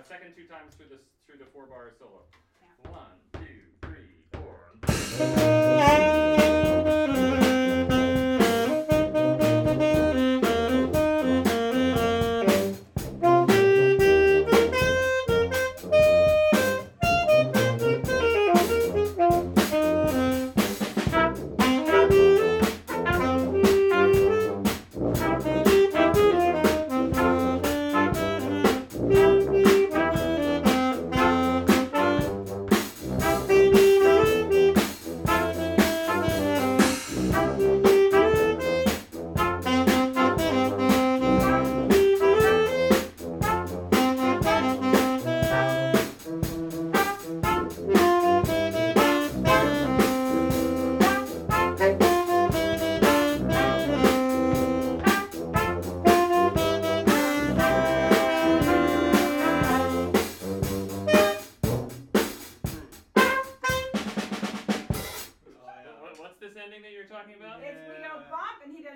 second 2 times through the 4-bar solo. Yeah. 1, 2, 3. What's this ending that you're talking about? It's we go bump and he does